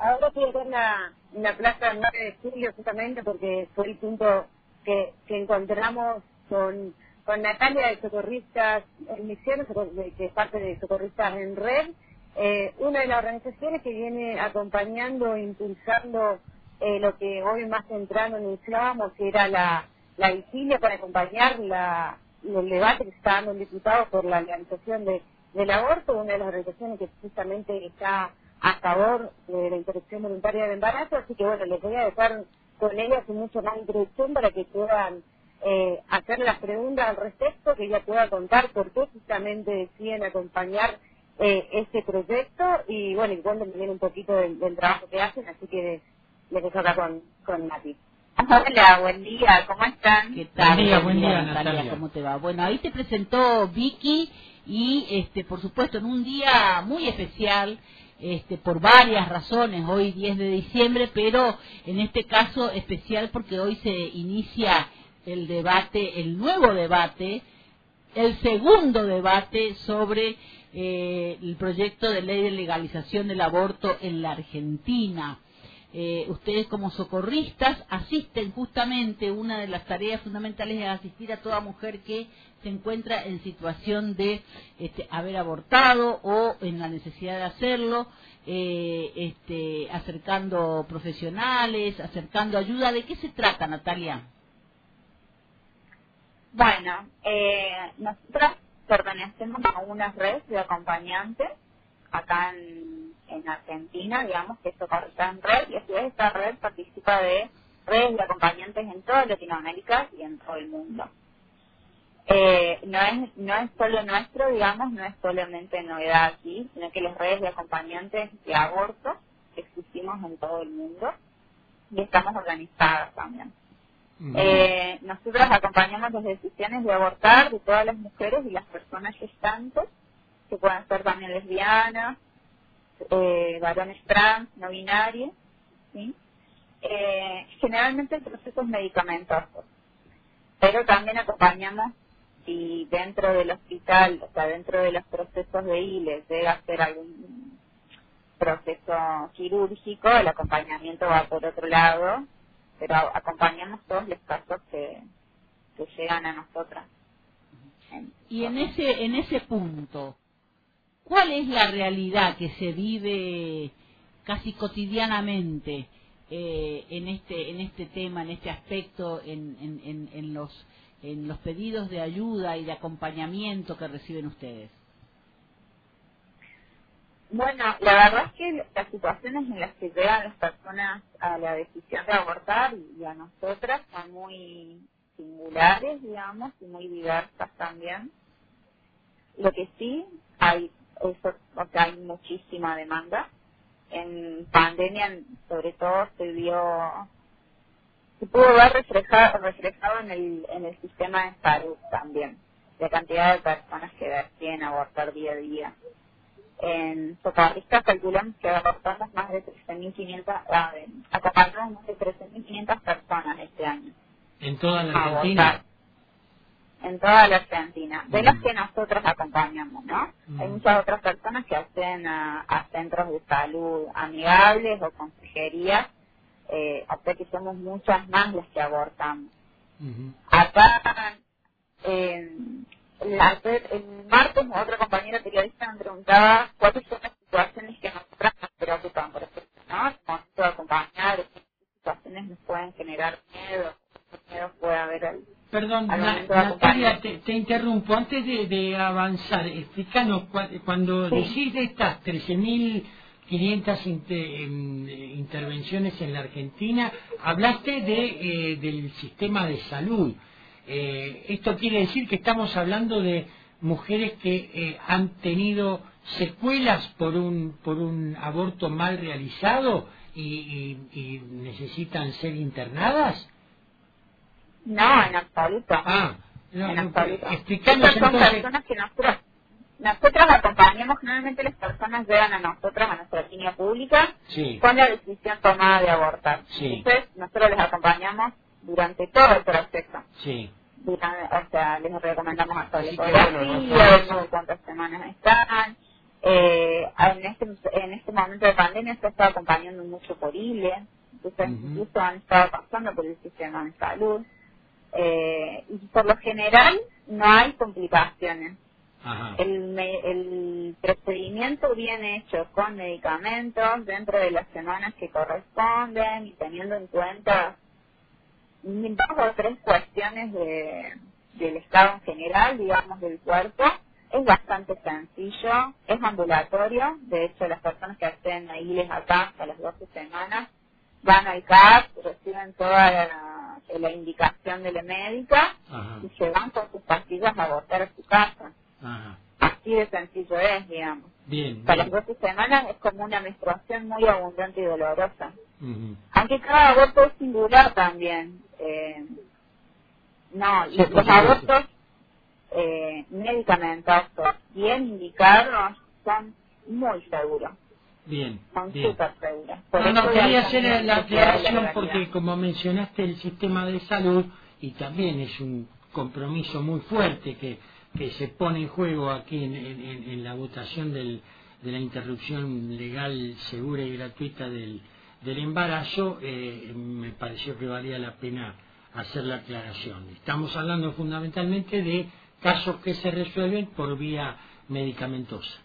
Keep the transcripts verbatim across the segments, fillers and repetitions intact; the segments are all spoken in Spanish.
ahora estoy acá en la, en la plaza nueve de julio justamente porque fue el punto que, que encontramos con, con Natalia de Socorristas en Misiones, que es parte de Socorristas en Red, eh, una de las organizaciones que viene acompañando e impulsando eh, lo que hoy más temprano anunciábamos, que era la, la vigilia para acompañar la, el debate que se está dando el diputado por la legalización de, del aborto, una de las organizaciones que justamente está a favor de la interrupción voluntaria del embarazo, así que bueno, les voy a dejar con ella sin mucho más introducción para que puedan eh, hacer las preguntas al respecto, que ella pueda contar por qué justamente deciden acompañar eh, este proyecto y bueno, y cuenten también un poquito del, del trabajo que hacen, así que les dejo acá con, con Nati. Hola, buen día, ¿cómo están? ¿Qué tal? Buen día, buen día, Natalia, Natalia. ¿cómo te va? Bueno, ahí te presentó Vicky y, este, por supuesto, en un día muy especial, este, por varias razones, hoy diez de diciembre, pero en este caso especial porque hoy se inicia el debate, el nuevo debate, el segundo debate sobre eh, el proyecto de ley de legalización del aborto en la Argentina. Eh, ustedes como socorristas asisten justamente, una de las tareas fundamentales es asistir a toda mujer que se encuentra en situación de este, haber abortado o en la necesidad de hacerlo, eh, este, acercando profesionales, acercando ayuda. ¿De qué se trata, Natalia? Bueno, eh, nosotros pertenecemos a una red de acompañantes acá en, en Argentina, digamos, que es Socorristas en Red, y a su vez esta red participa de redes de acompañantes en toda Latinoamérica y en todo el mundo. Eh, no es no es solo nuestro, digamos, no es solamente novedad aquí, sino que las redes de acompañantes de aborto existimos en todo el mundo y estamos organizadas también. Uh-huh. Eh, nosotros acompañamos las decisiones de abortar de todas las mujeres y las personas gestantes, que pueden ser también lesbianas, eh, varones trans, no binarios, ¿sí? Eh, generalmente el proceso es medicamentoso, pero también acompañamos si dentro del hospital, o sea, dentro de los procesos de I L E debe hacer algún proceso quirúrgico, el acompañamiento va por otro lado, pero acompañamos todos los casos que, que llegan a nosotras. Y en ese en ese punto, ¿cuál es la realidad que se vive casi cotidianamente eh, en este en este tema, en este aspecto, en, en, en, en los en los pedidos de ayuda y de acompañamiento que reciben ustedes? Bueno, la verdad es que las situaciones en las que llegan las personas a la decisión de abortar y a nosotras son muy singulares, digamos, y muy diversas también. Lo que sí hay, eso, o sea, hay muchísima demanda. En pandemia, sobre todo, se vio, se pudo ver reflejado, reflejado en el en el sistema de salud también, la cantidad de personas que deciden abortar día a día. En Socorristas calculamos que abortamos más de trece mil quinientas, acompañamos más de trece mil quinientas personas este año. ¿En toda la Argentina? Abortar. En toda la Argentina, de las que nosotros acompañamos, ¿no? Mm. Hay muchas otras personas que acceden a, a centros de salud amigables o consejerías, eh, o sea que somos muchas más las que abortamos. Uh-huh. Acá, eh, la, el martes otra compañera periodista me preguntaba cuáles son las situaciones que nosotras nos preocupan, por ejemplo, ¿no? Como de acompañar, qué situaciones nos pueden generar miedo, qué miedo puede haber al Perdón, Na, Natalia, te, te interrumpo. Antes de, de avanzar, explícanos, cuando sí. decís de estas trece mil quinientas inter, intervenciones en la Argentina, hablaste de eh, del sistema de salud. Eh, esto quiere decir que estamos hablando de mujeres que eh, han tenido secuelas por un por un aborto mal realizado y, y, y necesitan ser internadas. No, en absoluto. Ah, no, en no, absoluto. Explícanos Estas son entonces. personas que nosotros, nosotros acompañamos, generalmente las personas llegan a nosotros, a nuestra línea pública, sí. con la decisión tomada de abortar. Sí. Entonces, nosotros les acompañamos durante todo el proceso. Sí. Durante, o sea, les recomendamos hasta la ecografía, vemos cuántas semanas están, Eh, en, este, en este momento de pandemia se está acompañando mucho por I L E, entonces uh-huh. incluso han estado pasando por el sistema de salud. Eh, y por lo general no hay complicaciones. Ajá. El, el procedimiento viene hecho con medicamentos dentro de las semanas que corresponden y teniendo en cuenta dos o tres cuestiones de, del estado en general, digamos, del cuerpo. Es bastante sencillo, es ambulatorio. De hecho, las personas que acceden a I L E acá hasta las doce semanas van al C A P, reciben toda la, la indicación de la médica. Ajá. Y se van con sus pastillas a abortar a su casa. Ajá. Así de sencillo es, digamos. Bien, Para bien. Las doce semanas es como una menstruación muy abundante y dolorosa. Uh-huh. Aunque cada aborto es singular también. Eh, no, sí, los abortos eh, medicamentosos bien indicados son muy seguros. Bien, son bien. súper seguros. No, no, quería hacer la aclaración porque como mencionaste el sistema de salud y también es un compromiso muy fuerte que que se pone en juego aquí en, en, en la votación del, de la interrupción legal, segura y gratuita del, del embarazo, eh, me pareció que valía la pena hacer la aclaración. Estamos hablando fundamentalmente de casos que se resuelven por vía medicamentosa.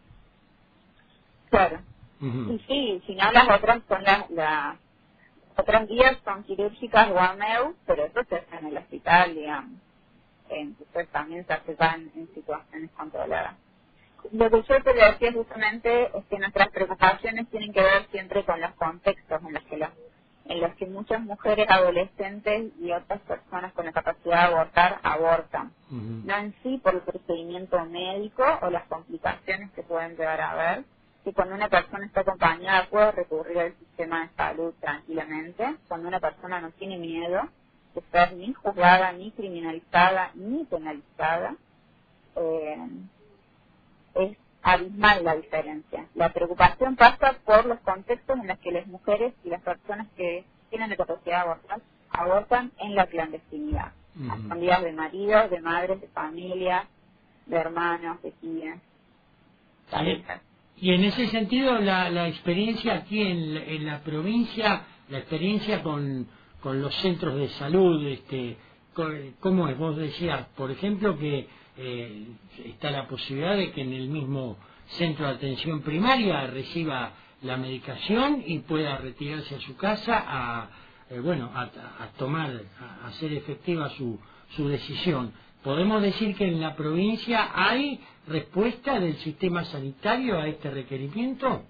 Claro. Uh-huh. Y sí, si no las otras son las, las otras vías son quirúrgicas o A M E U, pero eso se hace en el hospital, digamos. Entonces también se aplican en situaciones controladas. Lo que yo te decía justamente es que nuestras preocupaciones tienen que ver siempre con los contextos en los que los, en los que muchas mujeres adolescentes y otras personas con la capacidad de abortar abortan. Uh-huh. No en sí por el procedimiento médico o las complicaciones que pueden llegar a haber, que cuando una persona está acompañada puede recurrir al sistema de salud tranquilamente, cuando una persona no tiene miedo de ser ni juzgada, ni criminalizada, ni penalizada, eh, es abismal la diferencia. La preocupación pasa por los contextos en los que las mujeres y las personas que tienen la capacidad de abortar abortan en la clandestinidad, uh-huh. a escondidas de maridos, de madres, de familias, de hermanos, de tías. Y en ese sentido, la, la experiencia aquí en, en la provincia, la experiencia con con los centros de salud, este, ¿cómo es? Vos decías, por ejemplo, que eh, está la posibilidad de que en el mismo centro de atención primaria reciba la medicación y pueda retirarse a su casa a, eh, bueno, a, a tomar, a hacer efectiva su, su decisión. ¿Podemos decir que en la provincia hay respuesta del sistema sanitario a este requerimiento?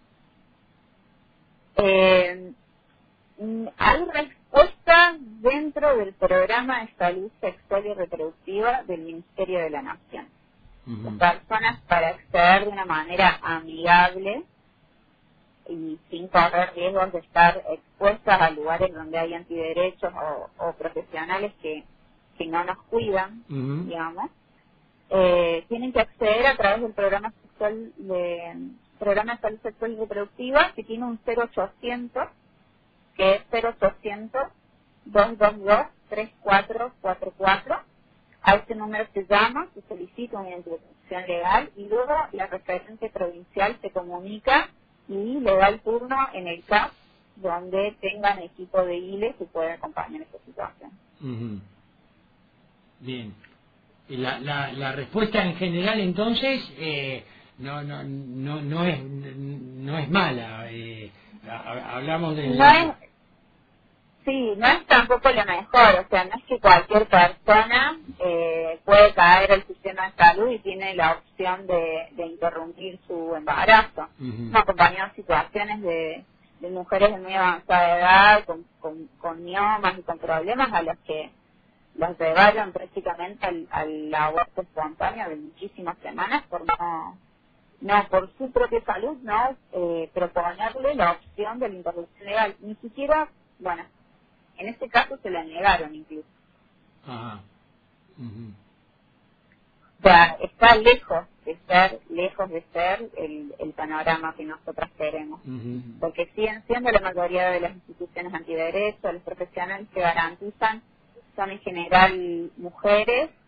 Eh, hay respuesta dentro del programa de salud sexual y reproductiva del Ministerio de la Nación. Uh-huh. Las personas, para acceder de una manera amigable y sin correr riesgos de estar expuestas a lugares donde hay antiderechos o, o profesionales que, que no nos cuidan, uh-huh. digamos, eh, tienen que acceder a través del programa sexual de programa de salud sexual y reproductiva, que tiene un cero ochocientos, que es cero ochocientos, dos dos dos, tres cuatro cuatro cuatro. A este número se llama, se solicita una intervención legal y luego la referente provincial se comunica y le da el turno en el C A P donde tengan equipo de I L E que pueda acompañar esta situación. Uh-huh. Bien. Y la, la, la respuesta en general entonces eh, no, no, no, no, es, no es mala. Eh, hablamos de... No es, sí, no es tampoco lo mejor, o sea, no es que cualquier persona eh, puede caer al sistema de salud y tiene la opción de, de interrumpir su embarazo. Uh-huh. Me acompañado situaciones de, de mujeres de muy avanzada edad, con, con, con miomas y con problemas a los que los llevaron prácticamente al, al aborto espontáneo de muchísimas semanas por no... no por su propia salud, no eh, proponerle la opción de la interrupción legal. Ni siquiera, bueno, en este caso se la negaron incluso. Ajá. Uh-huh. O sea, está lejos de ser, lejos de ser el, el panorama que nosotras queremos. Uh-huh. Porque siguen siendo la mayoría de las instituciones antiderechos, los profesionales que garantizan son en general mujeres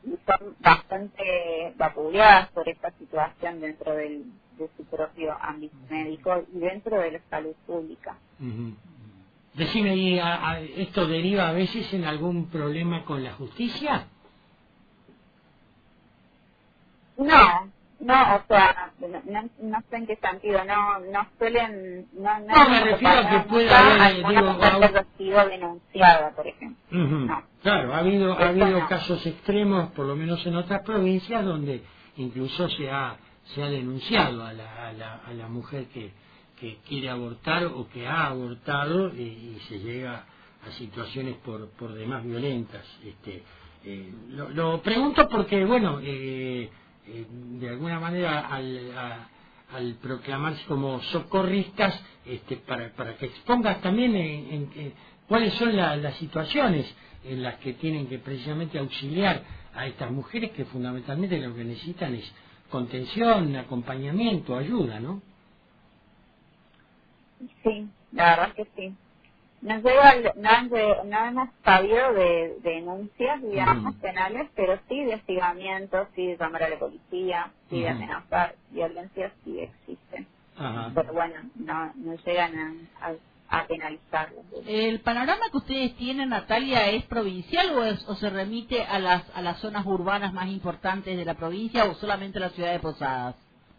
y son bastante vapuleadas por esta situación dentro del, de su propio ámbito médico y dentro de la salud pública. Uh-huh. Decime, ¿y a, a, esto deriva a veces en algún problema con la justicia? No, no, o sea, no, no sé en qué sentido, no no suelen... No, no, no me refiero a que pueda haber, digo, ha sido denunciada, por ejemplo. Uh-huh. No. Claro, ha habido, ha habido no. casos extremos, por lo menos en otras provincias, donde incluso se ha, se ha denunciado a la, a la, a la mujer que, que quiere abortar o que ha abortado y, y se llega a situaciones por, por demás violentas. Este, eh, lo, lo pregunto porque, bueno... Eh, Eh, de alguna manera al, a, al proclamarse como socorristas, este, para, para que expongas también en, en, en cuáles son la, las situaciones en las que tienen que precisamente auxiliar a estas mujeres que fundamentalmente lo que necesitan es contención, acompañamiento, ayuda, ¿no? Sí, la verdad que sí. Nos llega, no, han, no hemos sabido de, de denuncias, digamos, uh-huh. penales, pero sí de hostigamiento, sí de llamar a la policía, sí uh-huh. de amenazar, violencia sí existen. Uh-huh. Pero bueno, no, no llegan a, a, a penalizarlo. ¿El panorama que ustedes tienen, Natalia, es provincial o, es, o se remite a las, a las zonas urbanas más importantes de la provincia o solamente a la ciudad de Posadas?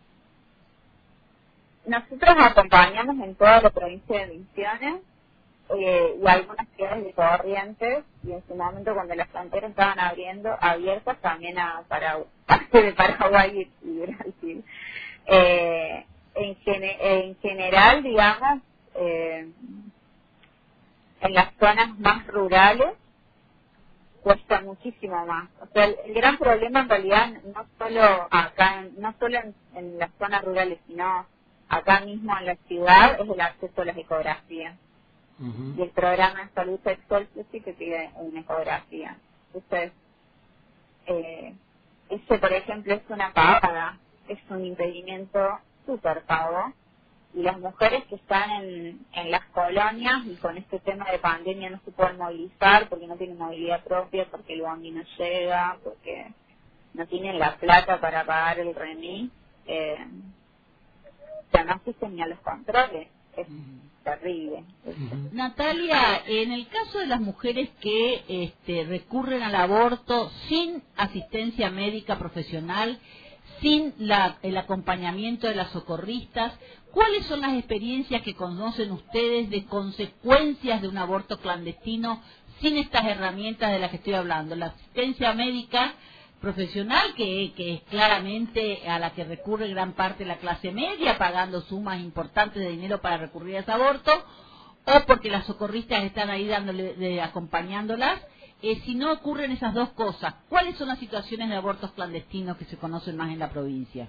Nosotros acompañamos en toda la provincia de Misiones, Eh, y algunas ciudades de Corrientes, y en su momento cuando las fronteras estaban abriendo abiertas también a Paraguay, de Paraguay y, y Brasil. Eh, en, gene, en general, digamos, eh, en las zonas más rurales cuesta muchísimo más. O sea, el, el gran problema en realidad no solo acá, no solo en, en las zonas rurales, sino acá mismo en la ciudad, es el acceso a las ecografías. Uh-huh. Y el programa de salud sexual sí que pide una ecografía. Entonces, eh, ese, por ejemplo, es una pagada, es un impedimento súper pago. Y las mujeres que están en, en las colonias y con este tema de pandemia no se pueden movilizar porque no tienen movilidad propia, porque el bondi no llega, porque no tienen la plata para pagar el remis, eh, ya no asisten ni a los controles. Es terrible. Uh-huh. Natalia, en el caso de las mujeres que este, recurren al aborto sin asistencia médica profesional, sin la, el acompañamiento de las socorristas, ¿cuáles son las experiencias que conocen ustedes de consecuencias de un aborto clandestino sin estas herramientas de las que estoy hablando? La asistencia médica profesional, que, que es claramente a la que recurre gran parte de la clase media, pagando sumas importantes de dinero para recurrir a ese aborto, o porque las socorristas están ahí dándole, de, acompañándolas. Eh, si no ocurren esas dos cosas, ¿cuáles son las situaciones de abortos clandestinos que se conocen más en la provincia?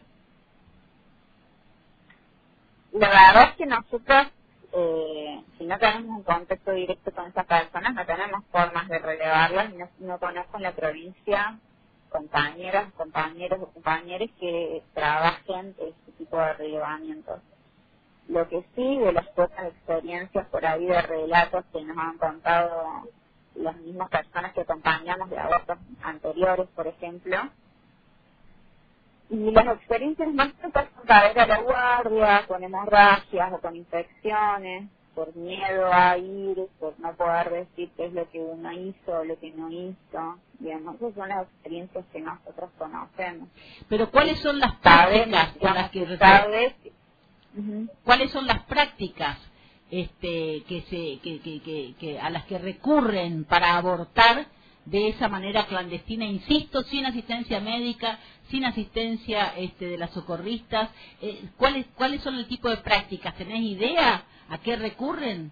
La verdad es que nosotros, eh, si no tenemos un contacto directo con esas personas, no tenemos formas de relevarlas, no, no conozco en la provincia compañeras, compañeros o compañeros que trabajen este tipo de relevamientos. Lo que sí, de las pocas experiencias por ahí de relatos que nos han contado las mismas personas que acompañamos de abortos anteriores, por ejemplo, y las experiencias más son caer a la guardia, con hemorragias o con infecciones, por miedo a ir, por no poder decir qué es lo que uno hizo o lo que no hizo. Digamos, esas son las experiencias que nosotros conocemos. Pero ¿cuáles son las prácticas con las que sabes? Uh-huh. ¿Cuáles son las prácticas este, que se, que, que, que, que a las que recurren para abortar de esa manera clandestina, insisto, sin asistencia médica, sin asistencia este, de las socorristas? Eh, ¿cuáles, ¿Cuáles son el tipo de prácticas? ¿Tenés idea a qué recurren?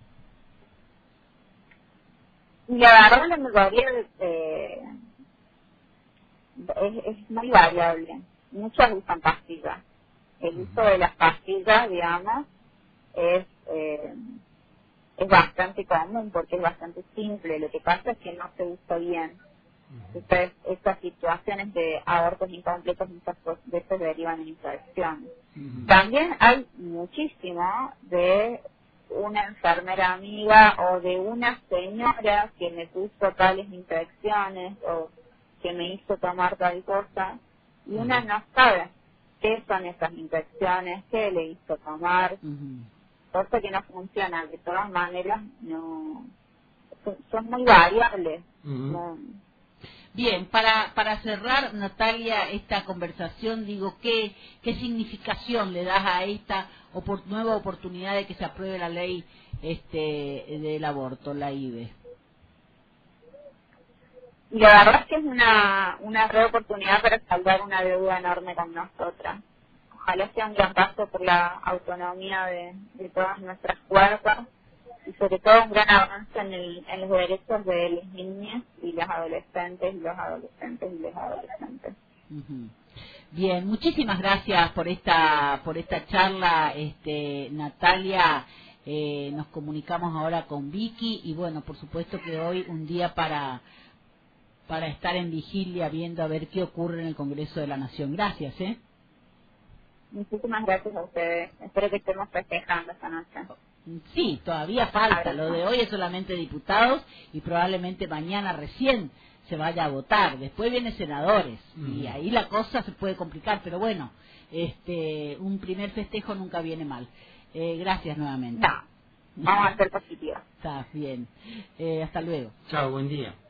La verdad, la mayoría eh, es, es muy variable. Muchos usan pastillas. El uso de las pastillas, digamos, es eh, es bastante común porque es bastante simple. Lo que pasa es que no se usa bien. Entonces, estas situaciones de abortos incompletos muchas veces derivan en infecciones. Uh-huh. También hay muchísimo de una enfermera amiga o de una señora que me puso tales infecciones o que me hizo tomar tal cosa, y una no sabe qué son esas infecciones, qué le hizo tomar, uh-huh. cosa que no funciona, de todas maneras no son, son muy variables. Uh-huh. No. Bien, para para cerrar, Natalia, esta conversación, digo, ¿qué qué significación le das a esta opor- nueva oportunidad de que se apruebe la ley este del aborto, la I B E? Y la verdad es que es una, una re oportunidad para saldar una deuda enorme con nosotras. Ojalá sea un gran paso por la autonomía de, de todas nuestras cuerpos y sobre todo un gran avance en, el, en los derechos de las niñas y las adolescentes y los adolescentes y las adolescentes. Uh-huh. Bien, muchísimas gracias por esta por esta charla, este Natalia. Eh, nos comunicamos ahora con Vicky y bueno, por supuesto que hoy un día para para estar en vigilia viendo a ver qué ocurre en el Congreso de la Nación. Gracias, ¿eh? Muchísimas gracias a ustedes. Espero que estemos festejando esta noche. Sí, todavía falta. Lo de hoy es solamente diputados y probablemente mañana recién se vaya a votar. Después vienen senadores mm. y ahí la cosa se puede complicar. Pero bueno, este, un primer festejo nunca viene mal. Eh, gracias nuevamente. No, vamos a ser positivos. Está bien. Eh, hasta luego. Chao, buen día.